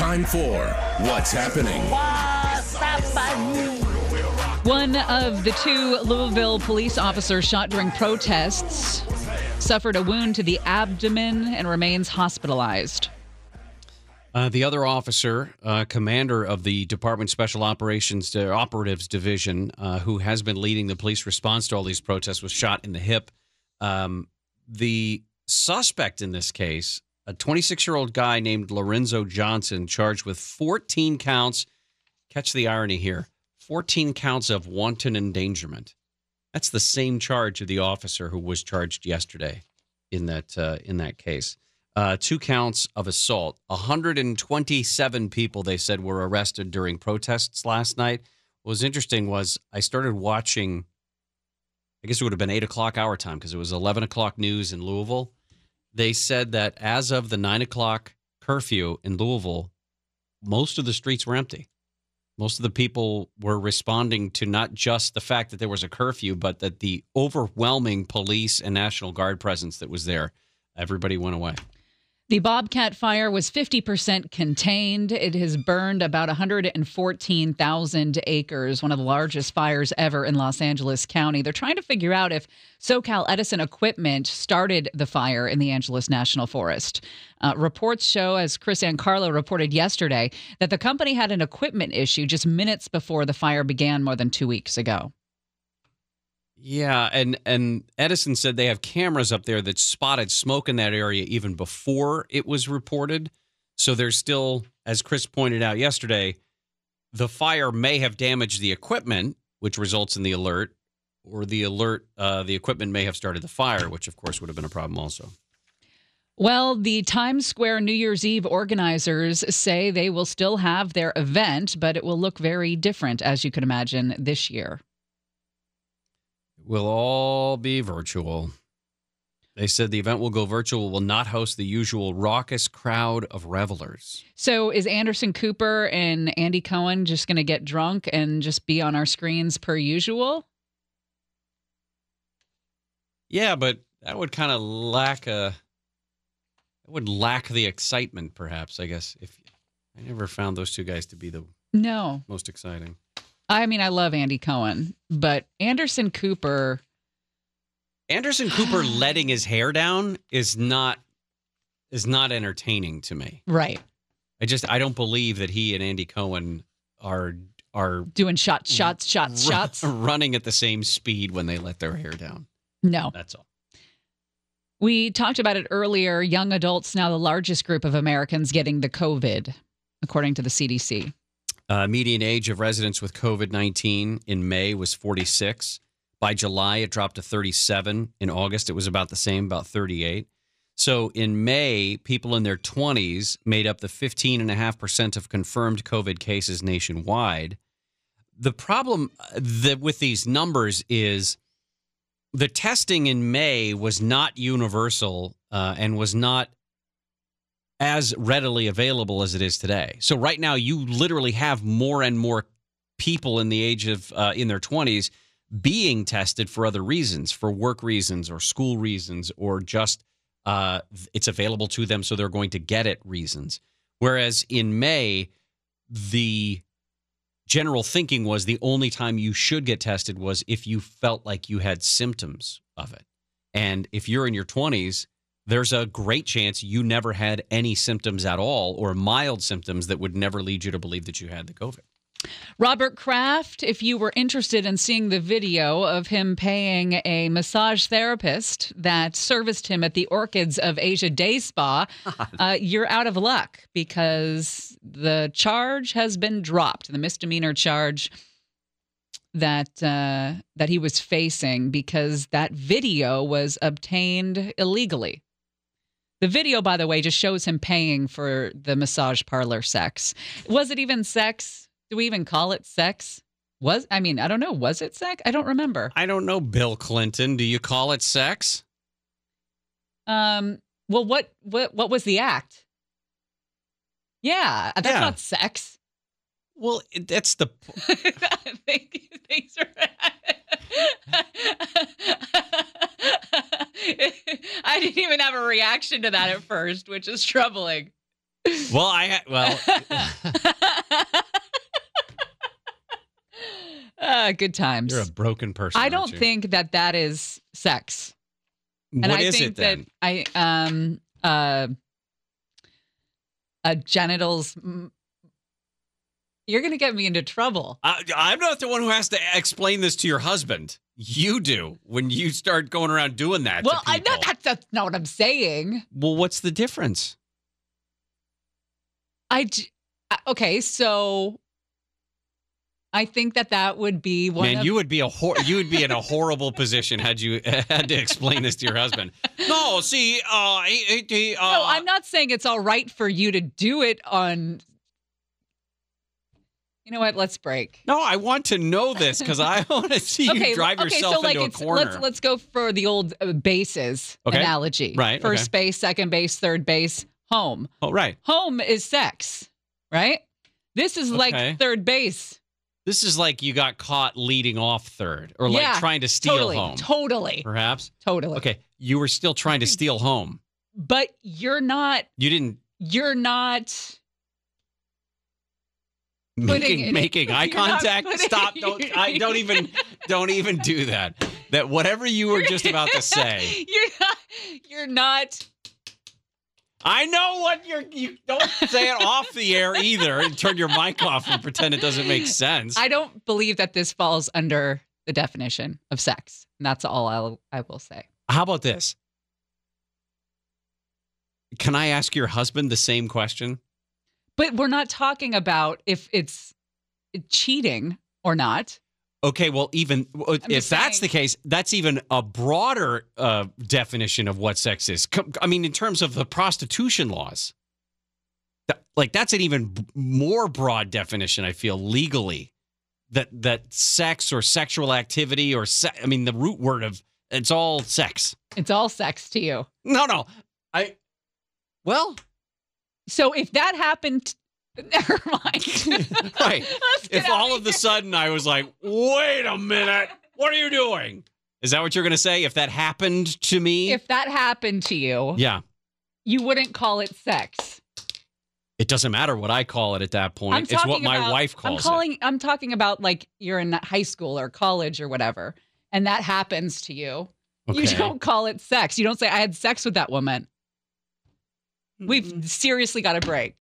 time for What's Happening. One of the two Louisville police officers shot during protests suffered a wound to the abdomen and remains hospitalized. The other officer, commander of the Department Special Operations Operatives Division, who has been leading the police response to all these protests, was shot in the hip. The suspect in this case, a 26-year-old guy named Lorenzo Johnson, charged with 14 counts. Catch the irony here. 14 counts of wanton endangerment. That's the same charge of the officer who was charged yesterday in that case. 2 counts of assault. 127 people, they said, were arrested during protests last night. What was interesting was I started watching, I guess it would have been 8 o'clock our time because it was 11 o'clock news in Louisville. They said that as of the 9 o'clock curfew in Louisville, most of the streets were empty. Most of the people were responding to not just the fact that there was a curfew, but that the overwhelming police and National Guard presence that was there, everybody went away. The Bobcat fire was 50% contained. It has burned about 114,000 acres, one of the largest fires ever in Los Angeles County. They're trying to figure out if SoCal Edison Equipment started the fire in the Angeles National Forest. Reports show, as Chris Ancarlo reported yesterday, that the company had an equipment issue just minutes before the fire began more than 2 weeks ago. Yeah, and Edison said they have cameras up there that spotted smoke in that area even before it was reported. So there's still, as Chris pointed out yesterday, the fire may have damaged the equipment, which results in the alert, or the equipment may have started the fire, which of course would have been a problem also. Well, the Times Square New Year's Eve organizers say they will still have their event, but it will look very different, as you can imagine, this year. Will all be virtual. They said the event will go virtual, will not host the usual raucous crowd of revelers. So is Anderson Cooper and Andy Cohen just going to get drunk and just be on our screens per usual? Yeah, but that would kind of lack the excitement, perhaps, I guess. I never found those two guys to be the most exciting. I mean, I love Andy Cohen, but Anderson Cooper letting his hair down is not entertaining to me. Right. I don't believe that he and Andy Cohen are doing shots, running at the same speed when they let their hair down. No. That's all. We talked about it earlier. Young adults now the largest group of Americans getting the COVID, according to the CDC. Median age of residents with COVID-19 in May was 46. By July, it dropped to 37. In August, it was about the same, about 38. So in May, people in their 20s made up the 15.5% of confirmed COVID cases nationwide. The problem with these numbers is the testing in May was not universal and was not as readily available as it is today. So right now, you literally have more and more people in the age of in their 20s being tested for other reasons, for work reasons or school reasons, or just it's available to them, so they're going to get it reasons. Whereas in May, the general thinking was the only time you should get tested was if you felt like you had symptoms of it. And if you're in your 20s, there's a great chance you never had any symptoms at all or mild symptoms that would never lead you to believe that you had the COVID. Robert Kraft, if you were interested in seeing the video of him paying a massage therapist that serviced him at the Orchids of Asia Day Spa, you're out of luck because the charge has been dropped, the misdemeanor charge that he was facing because that video was obtained illegally. The video, by the way, just shows him paying for the massage parlor sex. Was it even sex? Do we even call it sex? I don't know. Was it sex? I don't remember. I don't know, Bill Clinton. Do you call it sex? Well, what was the act? Yeah, that's not sex. Well, that's the... Thanks for... I didn't even have a reaction to that at first, which is troubling. Well, Good times. you're a broken person. I don't aren't you? think that is sex. And What I is think it then? that genitals. You're going to get me into trouble. I'm not the one who has to explain this to your husband. You do when you start going around doing that. Well, to people. that's not what I'm saying. Well, what's the difference? Okay, so I think that would be one. Man, of, you would be in a horrible position had you had to explain this to your husband. No, see, no, I'm not saying it's all right for you to do it on. You know what? Let's break. No, I want to know this because I want to see you drive yourself so into a corner. Let's go for the old bases analogy. Right, First base, second base, third base, home. Oh, right. Home is sex, right? This is like third base. This is like you got caught leading off third or like trying to steal home. Totally. Perhaps? Totally. Okay. You were still trying to steal home. But you're not. You didn't. You're not. Making eye contact. Stop! Don't even do that. That whatever you were just about to say. You're not. I know what you don't say it off the air either, and turn your mic off and pretend it doesn't make sense. I don't believe that this falls under the definition of sex. And that's all I will say. How about this? Can I ask your husband the same question? But we're not talking about if it's cheating or not. Okay, well, even if that's the case, that's even a broader definition of what sex is. I mean, in terms of the prostitution laws, that's an even more broad definition, I feel, legally, that sex or sexual activity or, I mean, the root word of it's all sex. It's all sex to you. No. Well. So if that happened, never mind. Right. If all of a sudden I was like, wait a minute, what are you doing? Is that what you're going to say? If that happened to me? If that happened to you, yeah, you wouldn't call it sex. It doesn't matter what I call it at that point. It's what my wife calls it. I'm talking about like you're in high school or college or whatever, and that happens to you. Okay. You don't call it sex. You don't say, I had sex with that woman. We've seriously got a break.